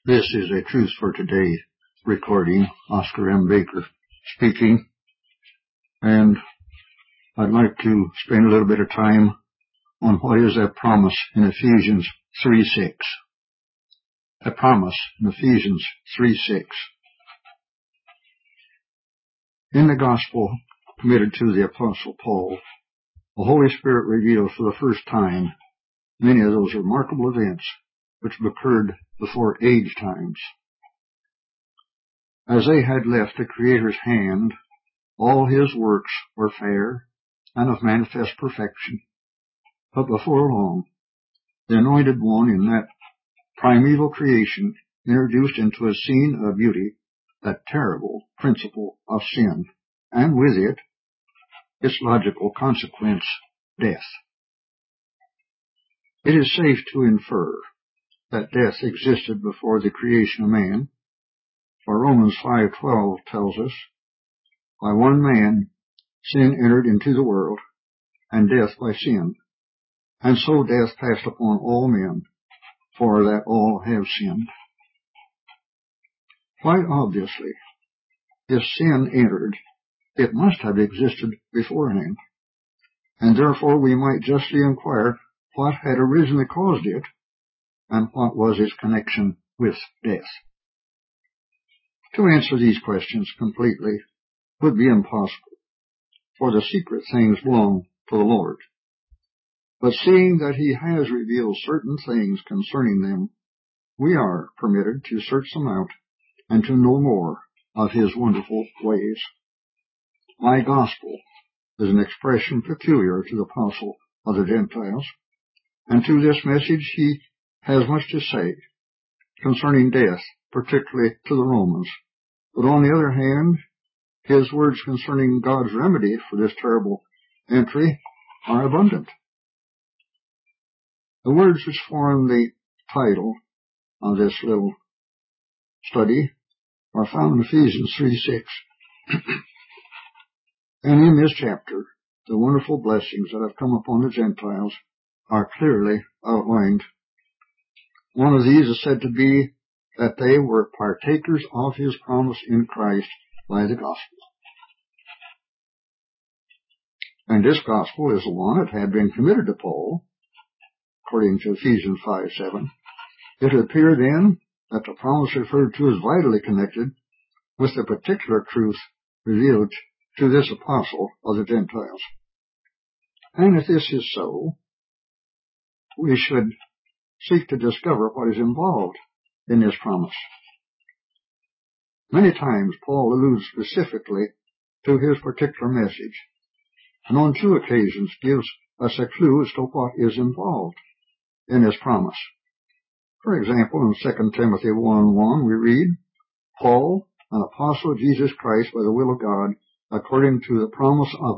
This is a Truth for Today recording. Oscar M. Baker speaking. And I'd like to spend a little bit of time on what is that promise in Ephesians 3:6. A promise in Ephesians 3:6. In the gospel committed to the Apostle Paul, the Holy Spirit reveals for the first time many of those remarkable events which have occurred before age times. As they had left the Creator's hand, all his works were fair and of manifest perfection. But before long, the Anointed One in that primeval creation introduced into a scene of beauty that terrible principle of sin, and with it, its logical consequence, death. It is safe to infer that death existed before the creation of man, for Romans 5:12 tells us, by one man sin entered into the world, and death by sin, and so death passed upon all men, for that all have sinned. Quite obviously, if sin entered, it must have existed beforehand, and therefore we might justly inquire what had originally caused it, and what was its connection with death. To answer these questions completely would be impossible, for the secret things belong to the Lord. But seeing that He has revealed certain things concerning them, we are permitted to search them out and to know more of His wonderful ways. My gospel is an expression peculiar to the Apostle of the Gentiles, and to this message he has much to say concerning death, particularly to the Romans. But on the other hand, his words concerning God's remedy for this terrible entry are abundant. The words which form the title of this little study are found in Ephesians 3:6. And in this chapter, the wonderful blessings that have come upon the Gentiles are clearly outlined. One of these is said to be that they were partakers of His promise in Christ by the gospel. And this gospel is the one that had been committed to Paul, according to Ephesians 5:7. It would appear then that the promise referred to is vitally connected with the particular truth revealed to this apostle of the Gentiles. And if this is so, we should seek to discover what is involved in this promise. Many times Paul alludes specifically to his particular message, and on two occasions gives us a clue as to what is involved in this promise. For example, in 2 Timothy 1:1 we read, Paul, an apostle of Jesus Christ by the will of God, according to the promise of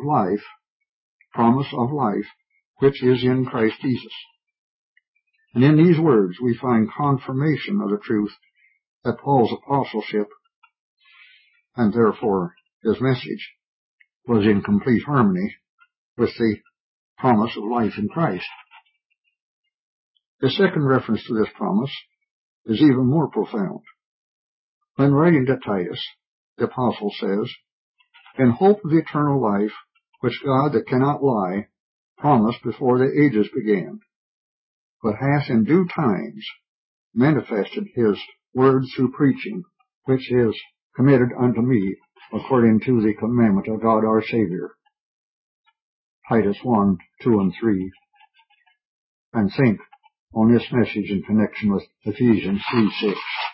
life, which is in Christ Jesus. And in these words we find confirmation of the truth that Paul's apostleship, and therefore his message, was in complete harmony with the promise of life in Christ. The second reference to this promise is even more profound. When writing to Titus, the apostle says, in hope of eternal life, which God that cannot lie promised before the ages began, but hath in due times manifested His word through preaching, which is committed unto me according to the commandment of God our Savior. Titus 1:2 and 3. And think on this message in connection with Ephesians 3:6.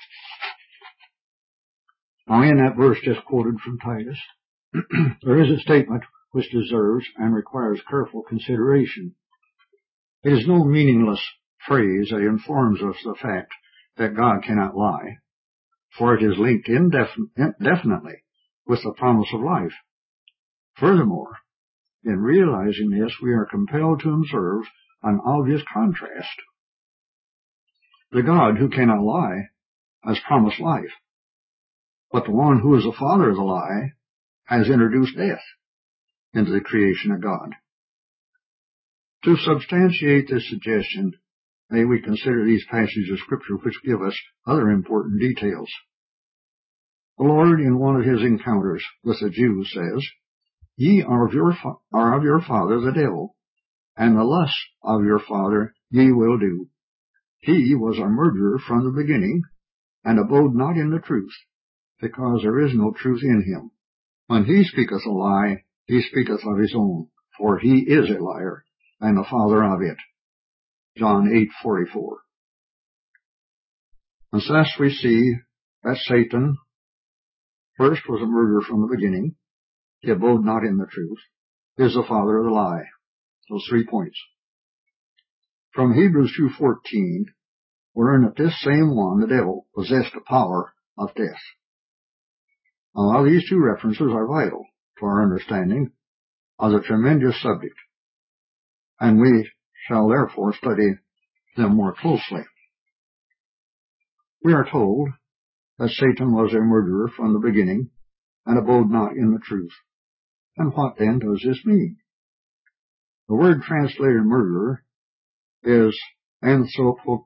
Now in that verse just quoted from Titus, there is a statement which deserves and requires careful consideration. It is no meaningless phrase that informs us the fact that God cannot lie, for it is linked indefinitely with the promise of life. Furthermore, in realizing this, we are compelled to observe an obvious contrast. The God who cannot lie has promised life, but the one who is the father of the lie has introduced death into the creation of God. To substantiate this suggestion, may we consider these passages of Scripture which give us other important details. The Lord, in one of his encounters with the Jews, says, "Ye are of your father the devil, and the lusts of your father ye will do. He was a murderer from the beginning, and abode not in the truth, because there is no truth in him. When he speaketh a lie, he speaketh of his own, for he is a liar, and the father of it." John 8:44. And thus we see that Satan first was a murderer from the beginning, he abode not in the truth, is the father of the lie. Those 3 points. From Hebrews 2:14, we learn that this same one, the devil, possessed the power of death. Now, these 2 references are vital to our understanding of the tremendous subject, and we shall therefore study them more closely. We are told that Satan was a murderer from the beginning and abode not in the truth. And what then does this mean? The word translated murderer is anthropotonos,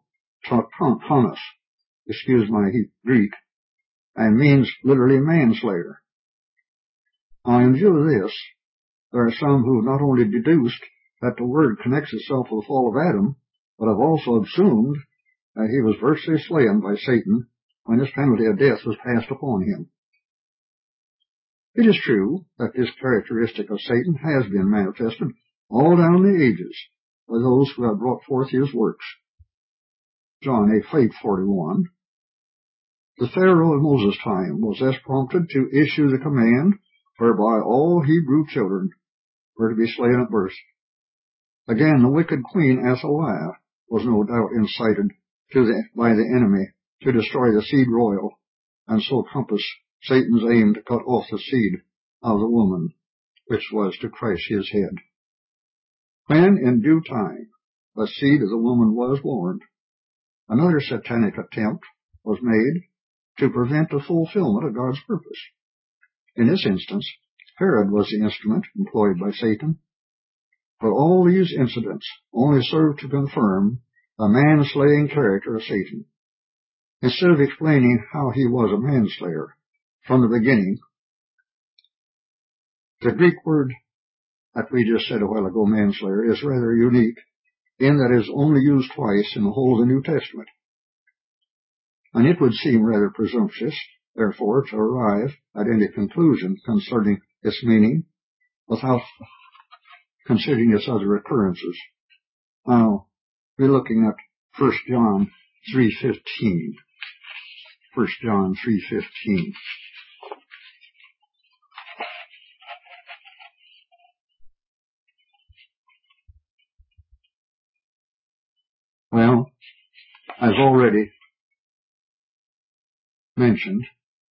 excuse my Greek, and means literally manslayer. Now, in view of this, there are some who not only deduced that the word connects itself with the fall of Adam, but have also assumed that he was virtually slain by Satan when his penalty of death was passed upon him. It is true that this characteristic of Satan has been manifested all down the ages by those who have brought forth his works. John 8:41. The Pharaoh of Moses' time was thus prompted to issue the command whereby all Hebrew children were to be slain at birth. Again, the wicked queen Athaliah was no doubt incited by the enemy to destroy the seed royal, and so compass Satan's aim to cut off the seed of the woman, which was to crush his head. When, in due time, the seed of the woman was born, another satanic attempt was made to prevent the fulfillment of God's purpose. In this instance, Herod was the instrument employed by Satan, but all these incidents only served to confirm the man-slaying character of Satan. Instead of explaining how he was a manslayer from the beginning, the Greek word that we just said a while ago, manslayer, is rather unique in that it is only used twice in the whole of the New Testament. And it would seem rather presumptuous, therefore, to arrive at any conclusion concerning its meaning without considering its other occurrences. Now, we're looking at 1 John 3:15. 1 John 3:15. Well, as already mentioned,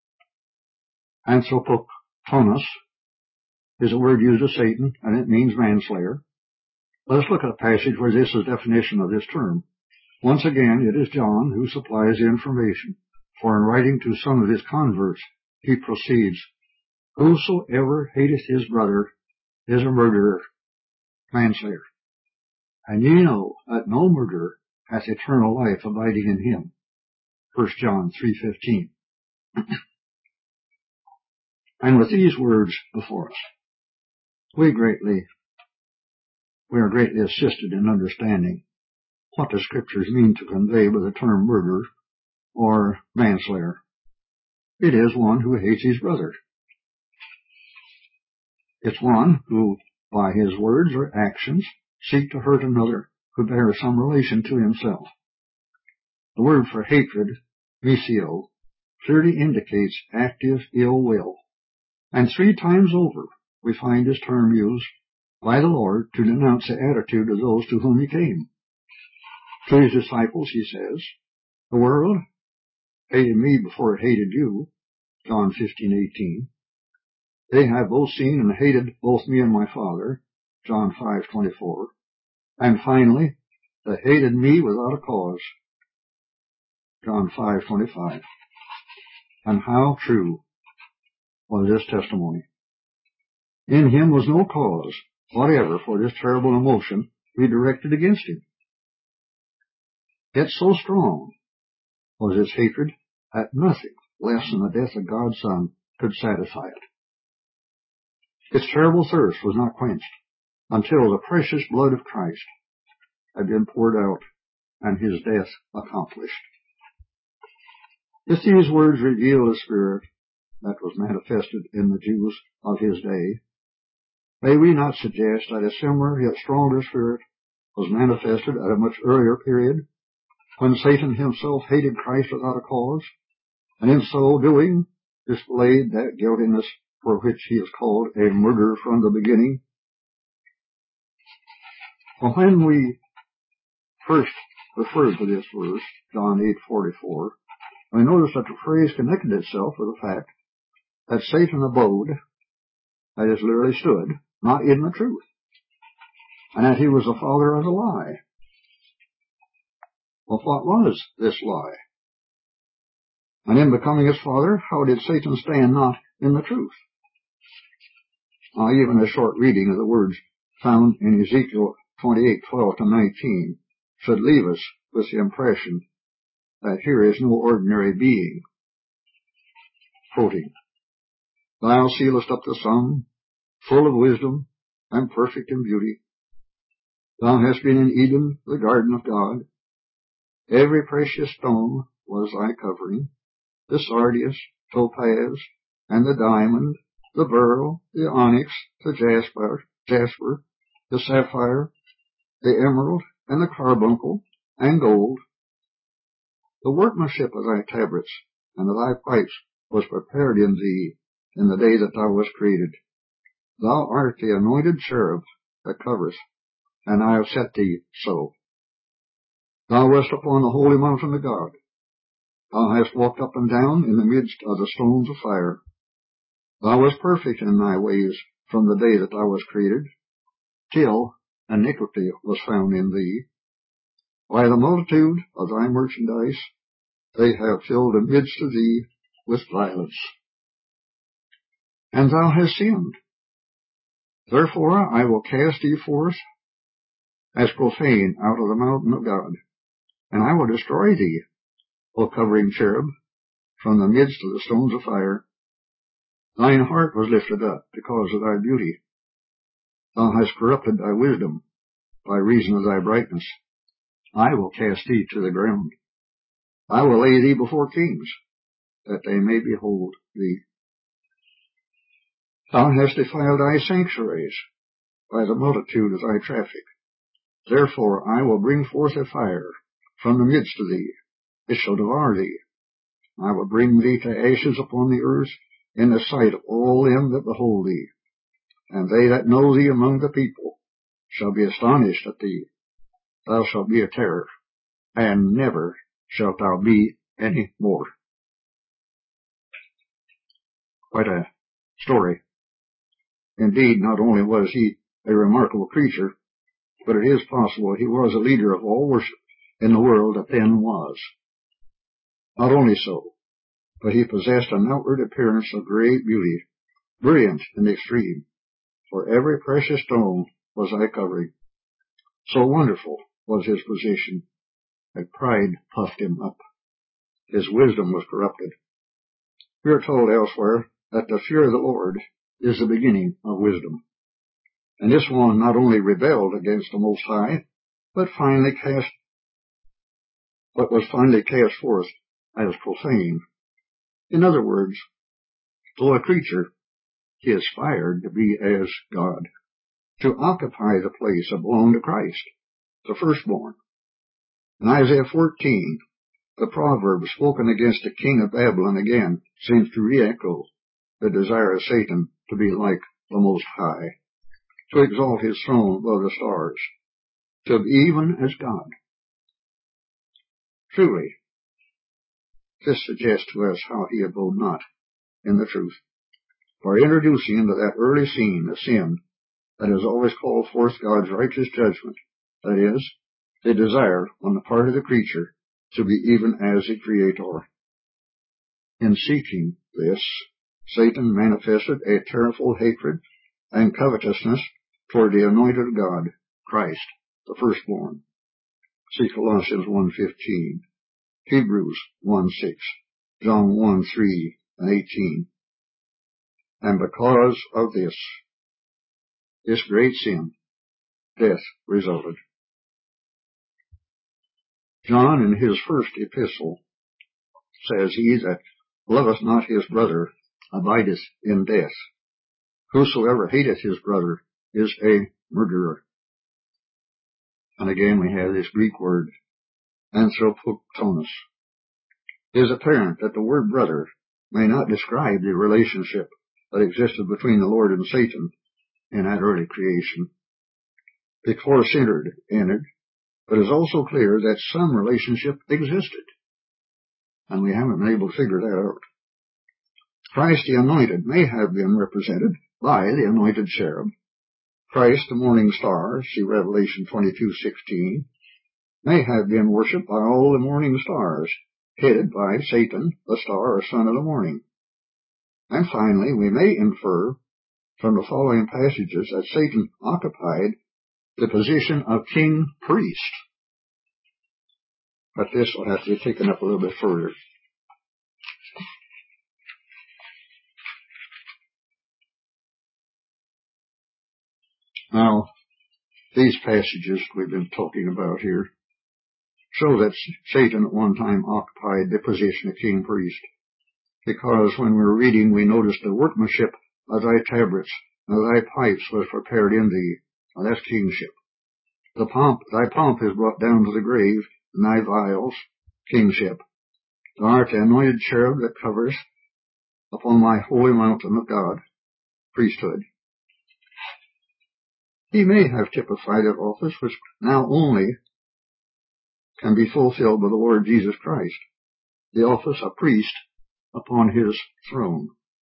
anthropotonos is a word used of Satan, and it means manslayer. Let us look at a passage where this is a definition of this term. Once again, it is John who supplies the information, for in writing to some of his converts, he proceeds, "Whosoever hateth his brother is a murderer," manslayer. "And ye know that no murderer hath eternal life abiding in him." 1 John 3:15. And with these words before us, we are greatly assisted in understanding what the Scriptures mean to convey by the term murderer or manslayer. It is one who hates his brother. It's one who, by his words or actions, seek to hurt another who bears some relation to himself. The word for hatred, misio, clearly indicates active ill will, and 3 times over we find this term used by the Lord to denounce the attitude of those to whom he came. To his disciples he says, "The world hated me before it hated you," John 15:18. "They have both seen and hated both me and my Father," John 5:24. And finally, they hated me without a cause, John 5:25. And how true was this testimony? In him was no cause whatever for this terrible emotion we directed against him. Yet so strong was his hatred that nothing less than the death of God's Son could satisfy it. Its terrible thirst was not quenched until the precious blood of Christ had been poured out and his death accomplished. If these words reveal the spirit that was manifested in the Jews of his day, may we not suggest that a similar yet stronger spirit was manifested at a much earlier period, when Satan himself hated Christ without a cause, and in so doing displayed that guiltiness for which he is called a murderer from the beginning? Well, when we first referred to this verse, John 8:44, we notice that the phrase connected itself with the fact that Satan abode, that is, literally stood, not in the truth, and that he was the father of the lie. Well, what was this lie? And in becoming its father, how did Satan stand not in the truth? Even a short reading of the words found in Ezekiel 28:12-19 should leave us with the impression that here is no ordinary being. Quoting, "Thou sealest up the sum, full of wisdom and perfect in beauty. Thou hast been in Eden, the garden of God. Every precious stone was thy covering, the sardius, topaz, and the diamond, the beryl, the onyx, the jasper, the sapphire, the emerald, and the carbuncle, and gold. The workmanship of thy tabrets and of thy pipes was prepared in thee in the day that thou wast created. Thou art the anointed cherub that covereth, and I have set thee so. Thou wast upon the holy mountain of God. Thou hast walked up and down in the midst of the stones of fire. Thou wast perfect in thy ways from the day that thou wast created, till iniquity was found in thee. By the multitude of thy merchandise, they have filled the midst of thee with violence. And thou hast sinned. Therefore I will cast thee forth as profane out of the mountain of God, and I will destroy thee, O covering cherub, from the midst of the stones of fire. Thine heart was lifted up because of thy beauty. Thou hast corrupted thy wisdom by reason of thy brightness. I will cast thee to the ground. I will lay thee before kings, that they may behold thee. Thou hast defiled thy sanctuaries by the multitude of thy traffic. Therefore I will bring forth a fire from the midst of thee. It shall devour thee. I will bring thee to ashes upon the earth in the sight of all them that behold thee. And they that know thee among the people shall be astonished at thee. Thou shalt be a terror, and never shalt thou be any more." Quite a story. Indeed, not only was he a remarkable creature, but it is possible he was a leader of all worship in the world that then was. Not only so, but he possessed an outward appearance of great beauty, brilliant in the extreme, for every precious stone was thy covering. So wonderful was his position that pride puffed him up. His wisdom was corrupted. We are told elsewhere that the fear of the Lord is the beginning of wisdom. And this one not only rebelled against the Most High, but was finally cast forth as profane. In other words, though a creature, he aspired to be as God, to occupy the place that belonged to Christ, the firstborn. In Isaiah 14, the proverb spoken against the king of Babylon again seems to re-echo the desire of Satan to be like the Most High, to exalt his throne above the stars, to be even as God. Truly, this suggests to us how he abode not in the truth, for introducing into that early scene a sin that has always called forth God's righteous judgment, that is, the desire on the part of the creature to be even as the Creator. In seeking this, Satan manifested a terrible hatred and covetousness toward the anointed of God, Christ, the firstborn. See Colossians 1:15, Hebrews 1:6, John 1:3 and 18. And because of this great sin, death resulted. John in his first epistle says, He that loveth not his brother abideth in death. Whosoever hateth his brother is a murderer. And again we have this Greek word, anthropoktonos. It is apparent that the word brother may not describe the relationship that existed between the Lord and Satan in that early creation before sin entered, but it is also clear that some relationship existed, and we haven't been able to figure that out. Christ the Anointed may have been represented by the anointed cherub. Christ the morning star, see Revelation 22:16, may have been worshipped by all the morning stars, headed by Satan, the star or son of the morning. And finally, we may infer from the following passages that Satan occupied the position of king-priest. But this will have to be taken up a little bit further. Now, these passages we've been talking about here show that Satan at one time occupied the position of king-priest, because when we were reading, we noticed the workmanship of thy tabrets and thy pipes was prepared in thee. Now, that's kingship. Thy pomp is brought down to the grave, and thy vials, kingship. Thou art the anointed cherub that covers upon my holy mountain of God, priesthood. He may have typified an office which now only can be fulfilled by the Lord Jesus Christ, the office of priest upon his throne.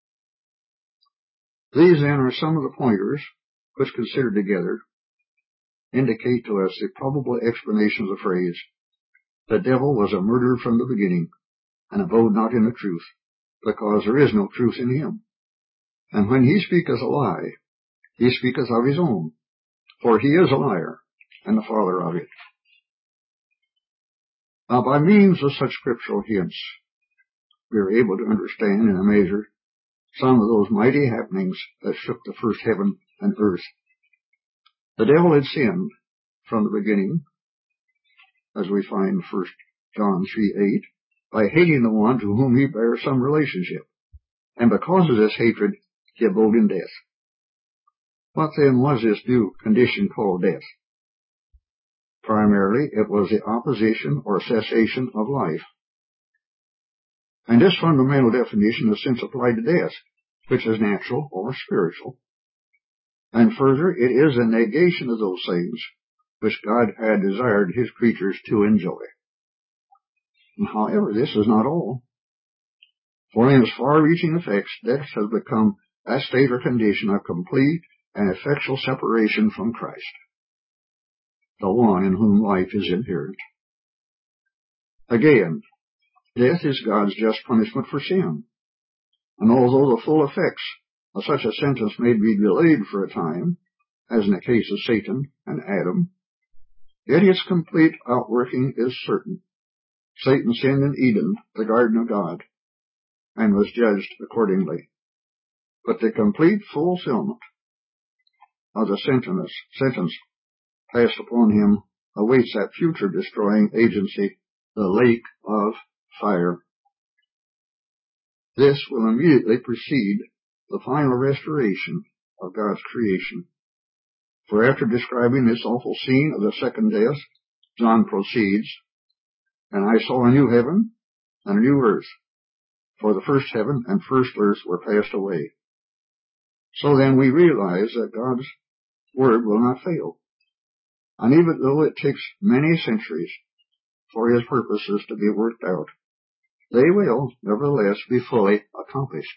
These then are some of the pointers which, considered together, indicate to us the probable explanation of the phrase, the devil was a murderer from the beginning, and abode not in the truth, because there is no truth in him. And when he speaketh a lie, he speaketh of his own, for he is a liar, and the father of it. Now, by means of such scriptural hints, we are able to understand in a measure some of those mighty happenings that shook the first heaven and earth. The devil had sinned from the beginning, as we find 1 John 3:8, by hating the one to whom he bears some relationship. And because of this hatred, he abode in death. What then was this new condition called death? Primarily, it was the opposition or cessation of life. And this fundamental definition is since applied to death, which is natural or spiritual. And further, it is a negation of those things which God had desired his creatures to enjoy. However, this is not all. For in its far-reaching effects, death has become that state or condition of complete and effectual separation from Christ, the one in whom life is inherent. Again, death is God's just punishment for sin. And although the full effects of such a sentence may be delayed for a time, as in the case of Satan and Adam, yet its complete outworking is certain. Satan sinned in Eden, the garden of God, and was judged accordingly. But the complete fulfillment of the sentence passed upon him awaits that future destroying agency, the lake of fire. This will immediately precede the final restoration of God's creation. For after describing this awful scene of the second death, John proceeds, and I saw a new heaven and a new earth, for the first heaven and first earth were passed away. So then we realize that God's word will not fail. And even though it takes many centuries for his purposes to be worked out, they will, nevertheless, be fully accomplished.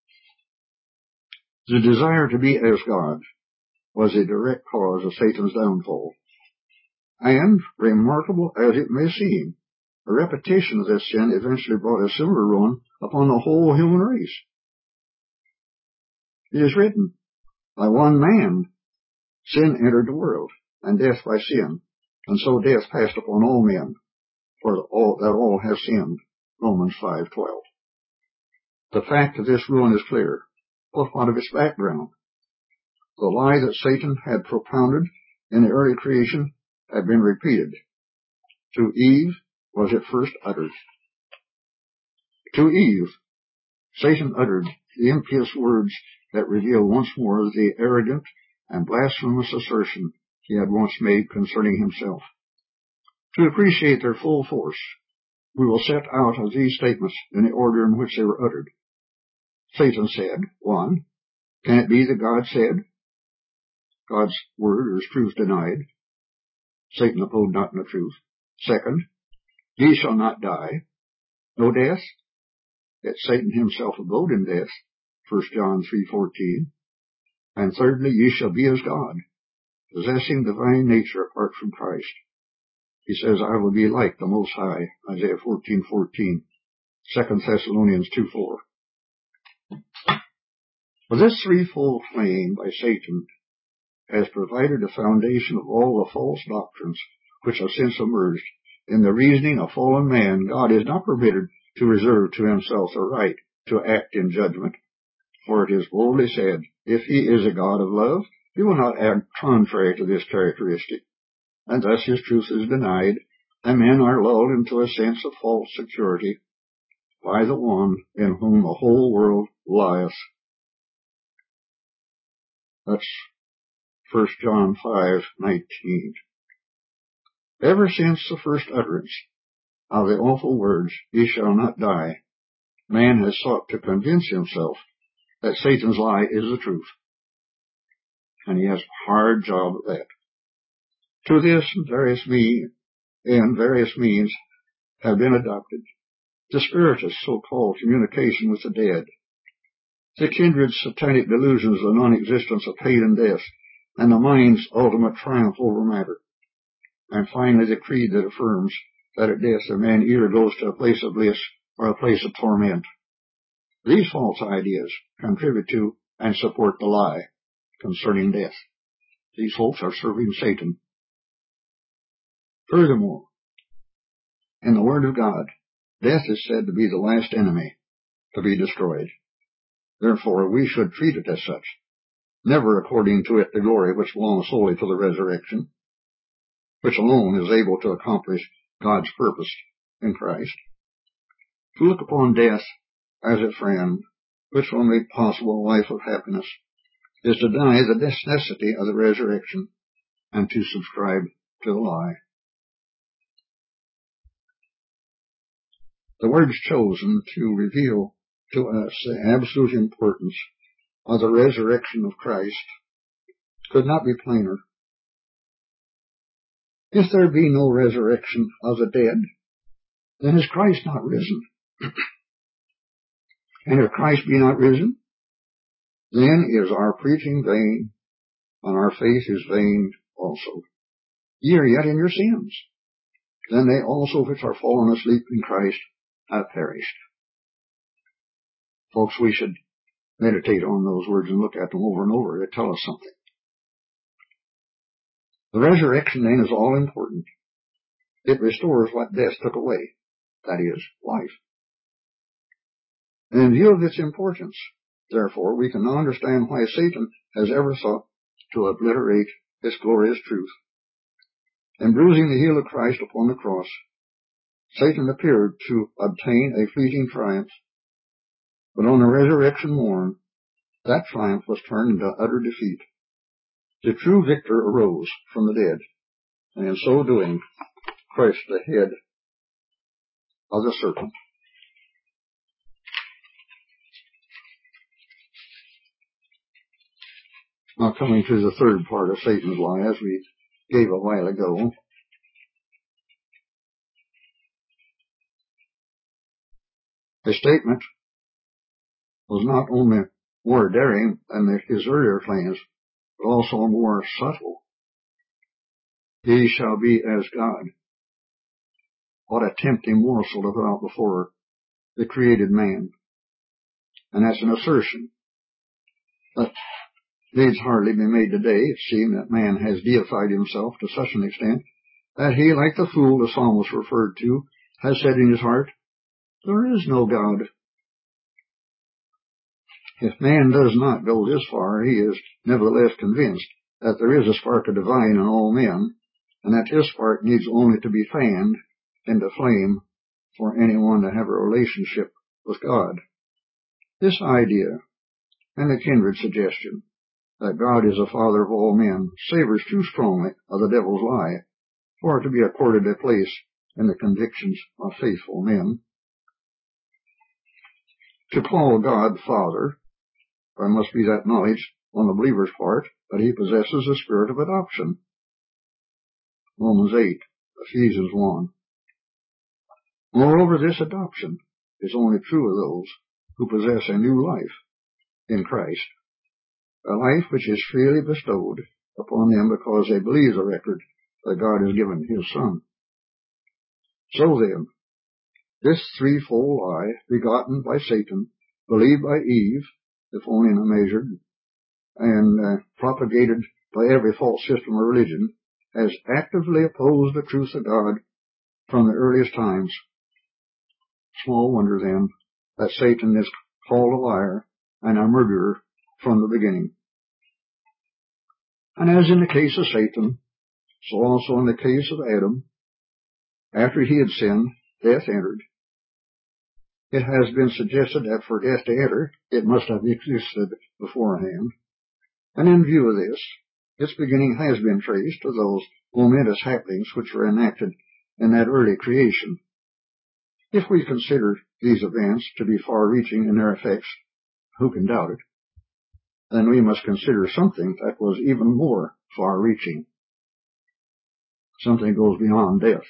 The desire to be as God was a direct cause of Satan's downfall. And, remarkable as it may seem, a repetition of this sin eventually brought a similar ruin upon the whole human race. It is written, by one man sin entered the world, and death by sin. and so death passed upon all men, for that all have sinned. Romans 5:12. The fact of this ruin is clear, but what of its background? The lie that Satan had propounded in the early creation had been repeated. To Eve was it first uttered. To Eve, Satan uttered the impious words that reveal once more the arrogant and blasphemous assertion he had once made concerning himself. To appreciate their full force, we will set out of these statements in the order in which they were uttered. Satan said, 1. Can it be that God said? God's word or his truth denied. Satan abode not in the truth. 2nd, ye shall not die. No death. Yet Satan himself abode in death. 1 John 3:14. And thirdly, ye shall be as God, possessing divine nature apart from Christ. He says, I will be like the Most High. Isaiah 14:14. 2 Thessalonians 2:4. Well, this threefold claim by Satan has provided the foundation of all the false doctrines which have since emerged. In the reasoning of fallen man, God is not permitted to reserve to himself the right to act in judgment. For it is boldly said, if he is a God of love, he will not act contrary to this characteristic. And thus his truth is denied, and men are lulled into a sense of false security by the one in whom the whole world lieth. That's 1 John 5:19. Ever since the first utterance of the awful words, ye shall not die, man has sought to convince himself that Satan's lie is the truth. And he has a hard job at that. To this, various means have been adopted. The spiritist so-called communication with the dead, the kindred satanic delusions of the non-existence of hate and death, and the mind's ultimate triumph over matter. And finally, the creed that affirms that at death a man either goes to a place of bliss or a place of torment. These false ideas contribute to and support the lie concerning death. These folks are serving Satan. Furthermore, in the Word of God, death is said to be the last enemy to be destroyed. Therefore, we should treat it as such, never according to it the glory which belongs solely to the resurrection, which alone is able to accomplish God's purpose in Christ. To look upon death as a friend, which will make possible a life of happiness, is to deny the necessity of the resurrection and to subscribe to the lie. The words chosen to reveal to us the absolute importance of the resurrection of Christ could not be plainer. If there be no resurrection of the dead, then is Christ not risen? And if Christ be not risen, then is our preaching vain, and our faith is vain also. Ye are yet in your sins. Then they also which are fallen asleep in Christ have perished. Folks, we should meditate on those words and look at them over and over. They tell us something. The resurrection then is all important. It restores what death took away, that is, life. And in view of its importance, therefore, we can now understand why Satan has ever sought to obliterate this glorious truth. In bruising the heel of Christ upon the cross, Satan appeared to obtain a fleeting triumph. But on the resurrection morn, that triumph was turned into utter defeat. The true victor arose from the dead, and in so doing, crushed the head of the serpent. Now coming to the third part of Satan's lie, as we gave a while ago, his statement was not only more daring than his earlier claims, but also more subtle. He shall be as God. What a tempting morsel to put out before the created man. And that's an assertion that needs hardly be made today. It seems that man has deified himself to such an extent that he, like the fool the psalmist referred to, has said in his heart, "There is no God." If man does not go this far, he is nevertheless convinced that there is a spark of divine in all men, and that this spark needs only to be fanned into flame for anyone to have a relationship with God. This idea, and the kindred suggestion that God is the Father of all men, savors too strongly of the devil's lie for it to be accorded a place in the convictions of faithful men. To call God Father, there must be that knowledge on the believer's part that he possesses the spirit of adoption. Romans 8, Ephesians 1. Moreover, this adoption is only true of those who possess a new life in Christ, a life which is freely bestowed upon them because they believe the record that God has given his Son. So then, this threefold lie, begotten by Satan, believed by Eve, if only in a measure, and propagated by every false system of religion, has actively opposed the truth of God from the earliest times. Small wonder, then, that Satan is called a liar and a murderer from the beginning. And as in the case of Satan, so also in the case of Adam, after he had sinned, death entered. It has been suggested that for death to enter, it must have existed beforehand. And in view of this, its beginning has been traced to those momentous happenings which were enacted in that early creation. If we consider these events to be far-reaching in their effects, who can doubt it? Then we must consider something that was even more far-reaching. Something goes beyond death.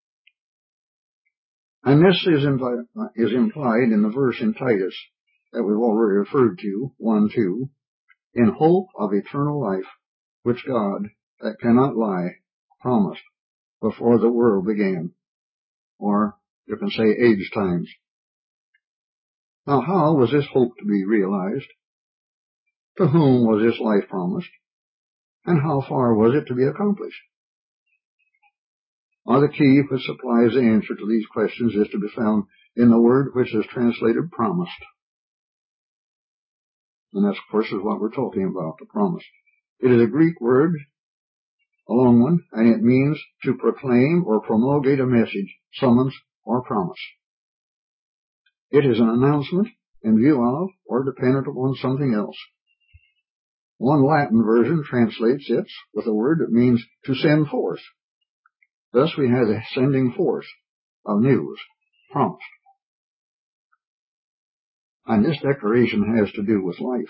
And this is implied in the verse in Titus that we've already referred to, 1:2, in hope of eternal life, which God, that cannot lie, promised before the world began, or you can say age times. Now, how was this hope to be realized? To whom was this life promised? And how far was it to be accomplished? The key which supplies the answer to these questions is to be found in the word which is translated promised. And that, of course, is what we're talking about, the promise. It is a Greek word, a long one, and it means to proclaim or promulgate a message, summons, or promise. It is an announcement in view of or dependent upon something else. One Latin version translates it with a word that means to send forth. Thus we have the sending forth of news, promised. And this declaration has to do with life.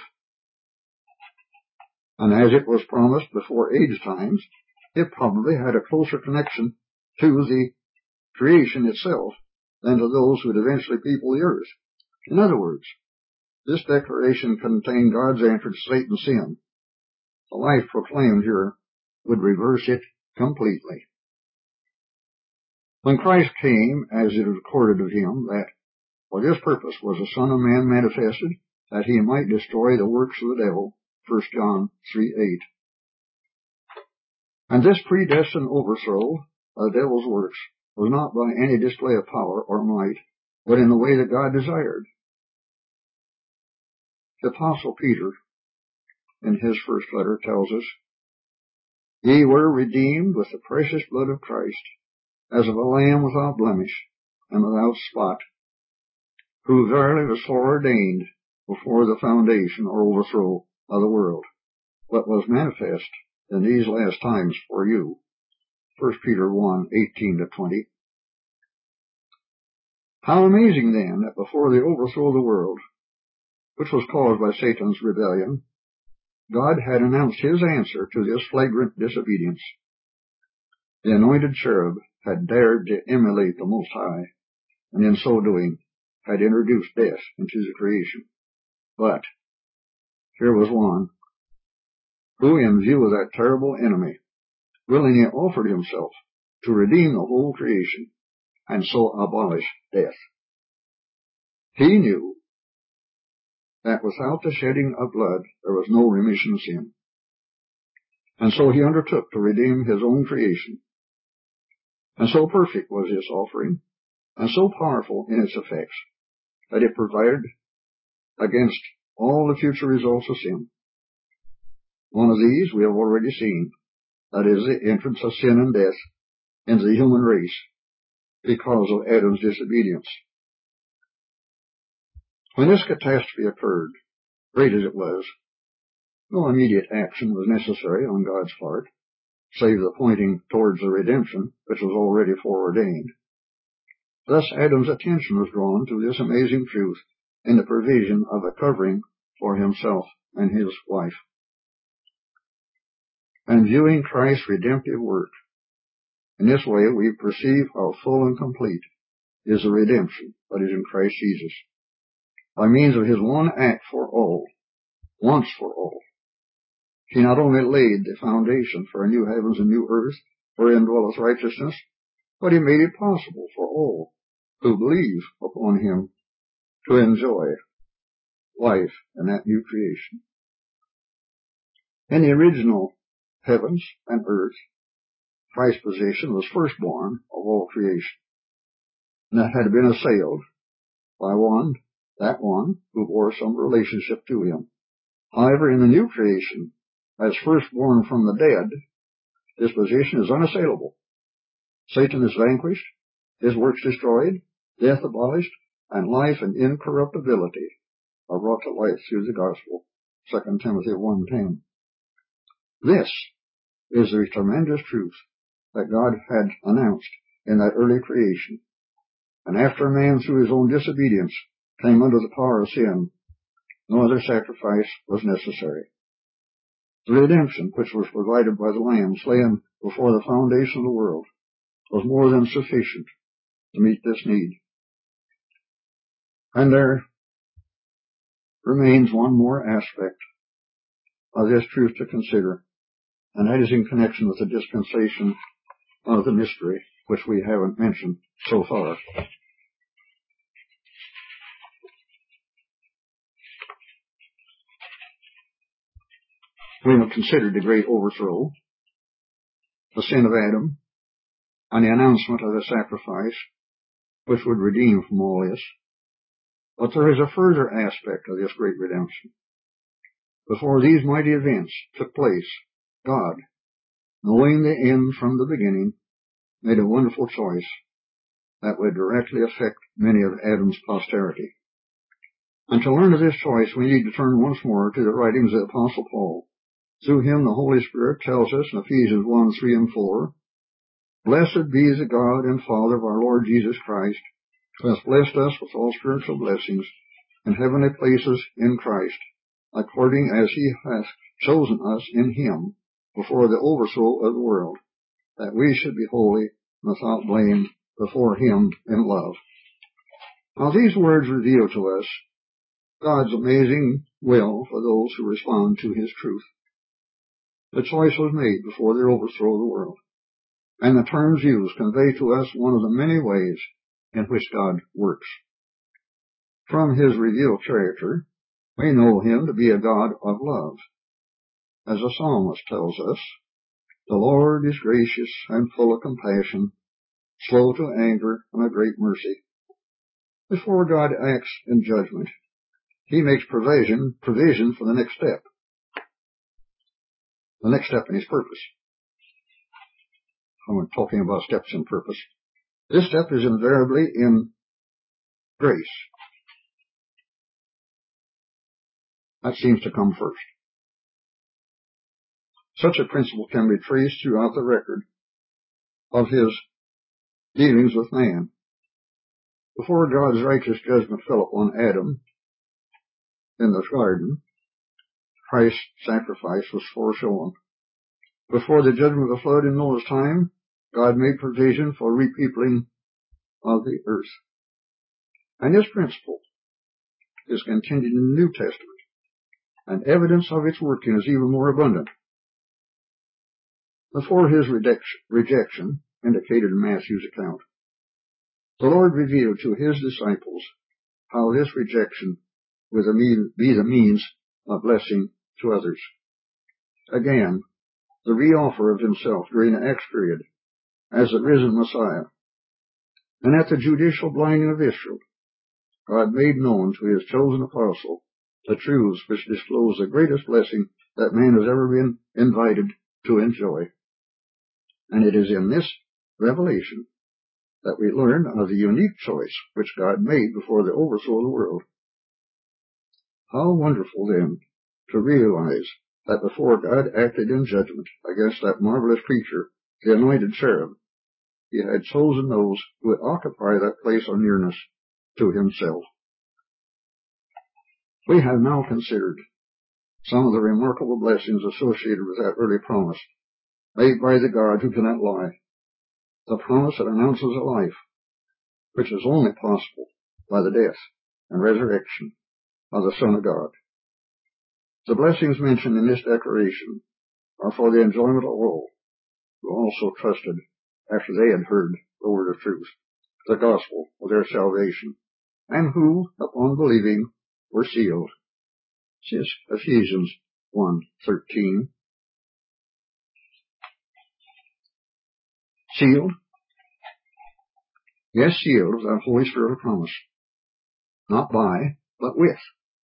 And as it was promised before age times, it probably had a closer connection to the creation itself than to those who would eventually people the earth. In other words, this declaration contained God's answer to Satan's sin. The life proclaimed here would reverse it completely. When Christ came, as it is recorded of him, that for this purpose was the Son of Man manifested, that he might destroy the works of the devil, 1 John 3:8. And this predestined overthrow of the devil's works was not by any display of power or might, but in the way that God desired. The Apostle Peter, in his first letter, tells us, "Ye were redeemed with the precious blood of Christ, as of a lamb without blemish and without spot, who verily was foreordained before the foundation or overthrow of the world, but was manifest in these last times for you." 1 Peter 1:18-20. How amazing, then, that before the overthrow of the world, which was caused by Satan's rebellion, God had announced his answer to this flagrant disobedience. The anointed cherub had dared to emulate the Most High, and in so doing had introduced death into the creation. But here was one who, in view of that terrible enemy, willingly offered himself to redeem the whole creation and so abolish death. He knew that without the shedding of blood there was no remission of sin, and so he undertook to redeem his own creation. And so perfect was this offering, and so powerful in its effects, that it provided against all the future results of sin. One of these we have already seen, that is the entrance of sin and death into the human race because of Adam's disobedience. When this catastrophe occurred, great as it was, no immediate action was necessary on God's part, save the pointing towards the redemption which was already foreordained. Thus Adam's attention was drawn to this amazing truth in the provision of a covering for himself and his wife. And viewing Christ's redemptive work, in this way we perceive how full and complete is the redemption that is in Christ Jesus. By means of his one act for all, once for all, he not only laid the foundation for a new heavens and new earth wherein dwelleth righteousness, but he made it possible for all who believe upon him to enjoy life in that new creation. In the original heavens and earth, Christ's position was firstborn of all creation, and that had been assailed by that one who bore some relationship to him. However, in the new creation, as firstborn from the dead, his position is unassailable. Satan is vanquished, his works destroyed, death abolished, and life and incorruptibility are brought to life through the gospel. 2 Timothy 1:10. This is the tremendous truth that God had announced in that early creation. And after man through his own disobedience came under the power of sin, no other sacrifice was necessary. The redemption which was provided by the Lamb slain before the foundation of the world was more than sufficient to meet this need. And there remains one more aspect of this truth to consider, and that is in connection with the dispensation of the mystery, which we haven't mentioned so far. We have considered the great overthrow, the sin of Adam, and the announcement of the sacrifice which would redeem from all this. But there is a further aspect of this great redemption. Before these mighty events took place, God, knowing the end from the beginning, made a wonderful choice that would directly affect many of Adam's posterity. And to learn of this choice, we need to turn once more to the writings of the Apostle Paul. Through him, the Holy Spirit tells us in Ephesians 1:3 and 4, "Blessed be the God and Father of our Lord Jesus Christ, who hath blessed us with all spiritual blessings in heavenly places in Christ, according as he hath chosen us in him before the overthrow of the world, that we should be holy and without blame before him in love." Now these words reveal to us God's amazing will for those who respond to his truth. The choice was made before the overthrow of the world, and the terms used convey to us one of the many ways in which God works. From his revealed character, we know him to be a God of love. As the psalmist tells us, "The Lord is gracious and full of compassion, slow to anger and of great mercy." Before God acts in judgment, he makes provision for the next step in his purpose. I'm talking about steps in purpose. This step is invariably in grace. That seems to come first. Such a principle can be traced throughout the record of his dealings with man. Before God's righteous judgment fell upon Adam in the garden, Christ's sacrifice was foreshown. Before the judgment of the flood in Noah's time, God made provision for repeopling of the earth. And this principle is continued in the New Testament, and evidence of its working is even more abundant. Before his rejection, indicated in Matthew's account, the Lord revealed to his disciples how this rejection would be the means of blessing to others. Again, the reoffer of himself during the Acts period as the risen Messiah. And at the judicial blinding of Israel, God made known to his chosen apostle the truths which disclose the greatest blessing that man has ever been invited to enjoy. And it is in this revelation that we learn of the unique choice which God made before the overthrow of the world. How wonderful, then, to realize that before God acted in judgment against that marvelous creature, the anointed cherub, he had chosen those who would occupy that place of nearness to himself. We have now considered some of the remarkable blessings associated with that early promise made by the God who cannot lie, the promise that announces a life which is only possible by the death and resurrection of the Son of God. The blessings mentioned in this declaration are for the enjoyment of all who also trusted after they had heard the word of truth, the gospel of their salvation, and who, upon believing, were sealed. Says Ephesians 1:13. Sealed? Yes, sealed with that Holy Spirit of promise. Not by, but with.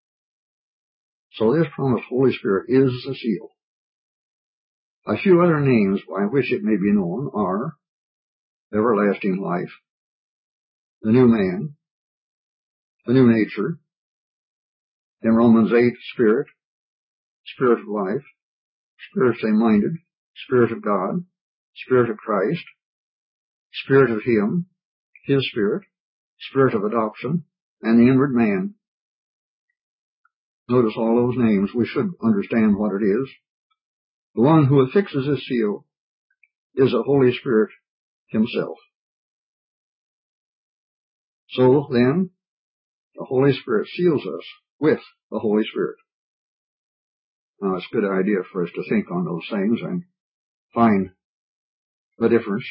So this promised Holy Spirit is the seal. A few other names by which it may be known are everlasting life, the new man, the new nature, in Romans 8, Spirit, Spirit of life, spiritually minded, Spirit of God, Spirit of Christ, Spirit of Him, His Spirit, Spirit of adoption, and the inward man. Notice all those names. We should understand what it is. The one who affixes this seal is the Holy Spirit Himself. So then, the Holy Spirit seals us with the Holy Spirit. Now, it's a good idea for us to think on those things and find the difference.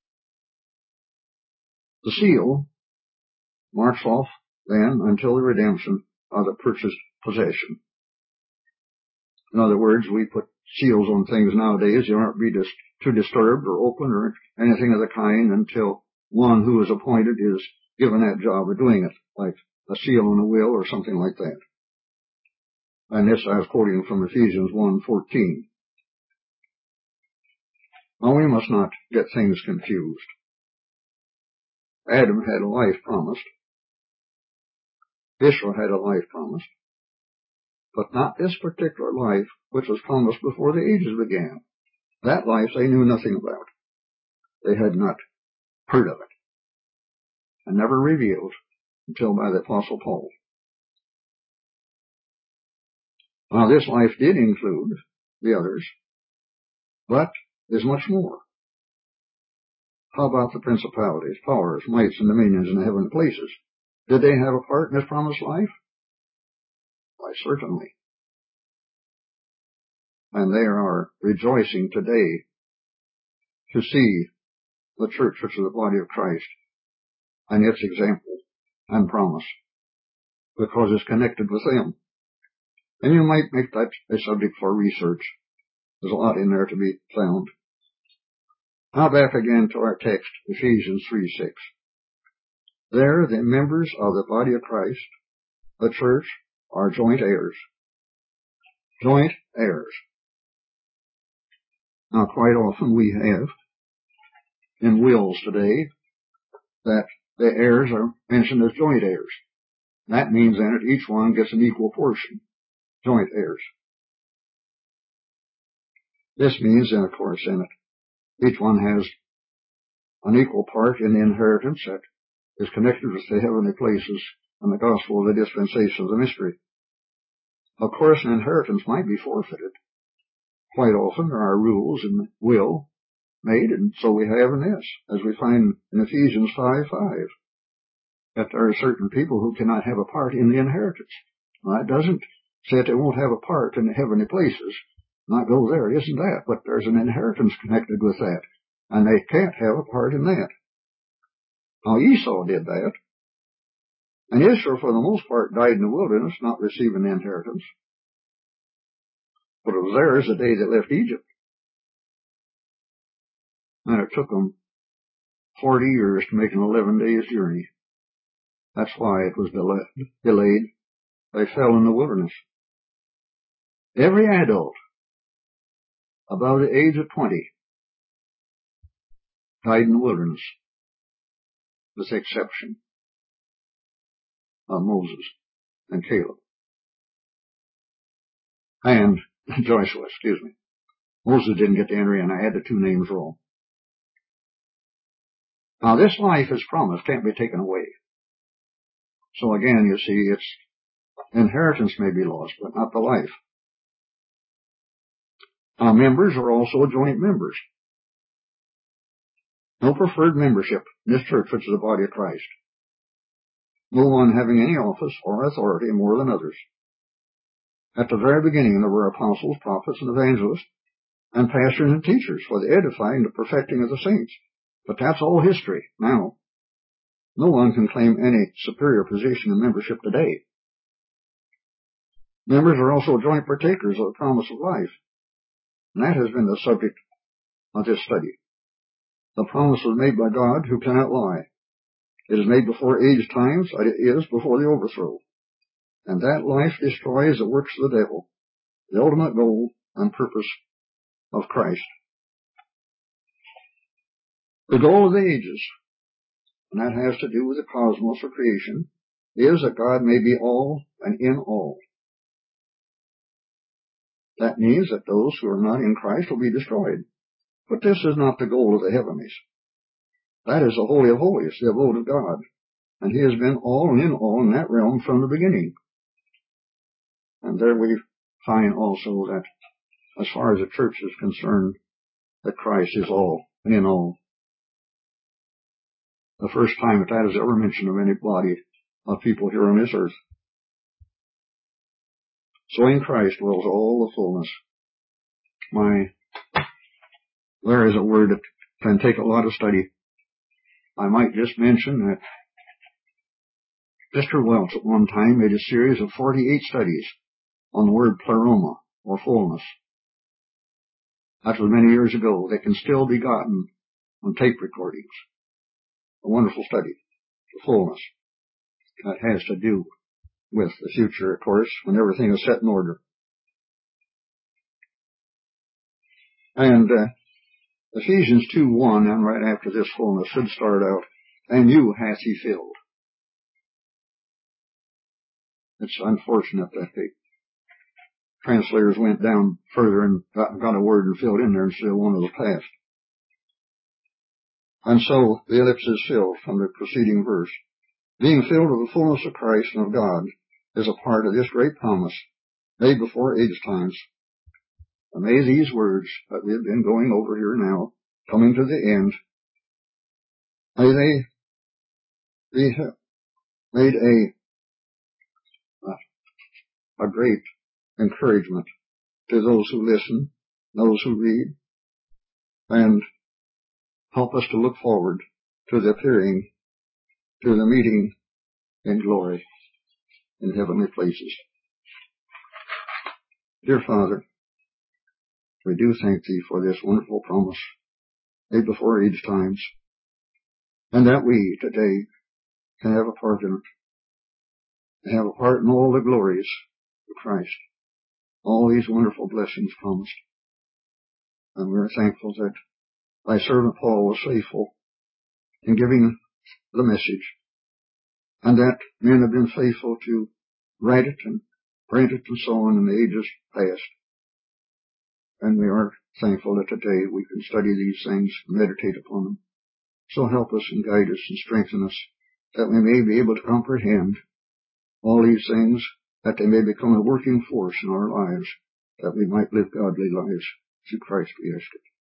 The seal marks off then until the redemption of the purchased possession. In other words, we put seals on things nowadays. You aren't be too disturbed or open or anything of the kind until one who is appointed is given that job of doing it, like a seal on a will or something like that. And this I was quoting from Ephesians 1:14. Now we must not get things confused. Adam had a life promised. Israel had a life promised. But not this particular life which was promised before the ages began. That life they knew nothing about. They had not heard of it, and never revealed until by the Apostle Paul. Now this life did include the others, but there's much more. How about the principalities, powers, mights, and dominions in the heavenly places? Did they have a part in this promised life? Why, certainly. And they are rejoicing today to see the church, which is the body of Christ, and its example and promise, because it's connected with them. And you might make that a subject for research. There's a lot in there to be found. Now back again to our text, Ephesians 3:6. There, the members of the body of Christ, the church, are joint heirs. Joint heirs. Now, quite often we have in wills today that the heirs are mentioned as joint heirs. That means then that each one gets an equal portion. Joint heirs. This means then, of course, in it, each one has an equal part in the inheritance that is connected with the heavenly places and the gospel of the dispensation of the mystery. Of course, an inheritance might be forfeited. Quite often there are rules in the will made, and so we have in this, as we find in Ephesians 5:5, that there are certain people who cannot have a part in the inheritance. Now, it doesn't say that they won't have a part in the heavenly places. Not go there, it isn't that, but there's an inheritance connected with that, and they can't have a part in that. Now, Esau did that, and Israel, for the most part, died in the wilderness, not receiving the inheritance. But it was theirs the day they left Egypt. And it took them 40 years to make an 11 days journey. That's why it was delayed. They fell in the wilderness. Every adult above the age of 20 died in the wilderness, with the exception of Moses and Caleb. And Joshua, excuse me. Moses didn't get to enter in. I had the two names wrong. Now, this life is promised, can't be taken away. So again, you see, its inheritance may be lost, but not the life. Our members are also joint members. No preferred membership in this church, which is the body of Christ. No one having any office or authority more than others. At the very beginning, there were apostles, prophets, and evangelists, and pastors and teachers for the edifying and the perfecting of the saints. But that's all history now. No one can claim any superior position in membership today. Members are also joint partakers of the promise of life. And that has been the subject of this study. The promise was made by God, who cannot lie. It is made before age times, it is before the overthrow. And that life destroys the works of the devil, the ultimate goal and purpose of Christ. The goal of the ages, and that has to do with the cosmos or creation, is that God may be all and in all. That means that those who are not in Christ will be destroyed. But this is not the goal of the heavenlies. That is the Holy of Holies, the abode of God. And He has been all and in all in that realm from the beginning. And there we find also that, as far as the church is concerned, that Christ is all and in all. The first time that is ever mentioned of any body of people here on this earth. So in Christ dwells all the fullness. There is a word that can take a lot of study. I might just mention that Mr. Welch at one time made a series of 48 studies on the word pleroma, or fullness. That was many years ago. They can still be gotten on tape recordings. A wonderful study, the fullness. That has to do with the future, of course, when everything is set in order. And Ephesians 2:1, and right after this fullness, should start out, and you hath He filled. It's unfortunate that the translators went down further and got a word and filled in there instead of one of the past. And so the ellipse is filled from the preceding verse. Being filled with the fullness of Christ and of God is a part of this great promise made before age times. And may these words that we have been going over here now, coming to the end, may they be made a great encouragement to those who listen, those who read, and help us to look forward to the appearing, to the meeting in glory in heavenly places. Dear Father, we do thank Thee for this wonderful promise made before age times, and that we today can have a part in it, and have a part in all the glories of Christ, all these wonderful blessings promised. And we're thankful that Thy servant Paul was faithful in giving the message, and that men have been faithful to write it and print it and so on in the ages past. And we are thankful that today we can study these things and meditate upon them. So help us and guide us and strengthen us, that we may be able to comprehend all these things, that they may become a working force in our lives, that we might live godly lives. Through Christ we ask it.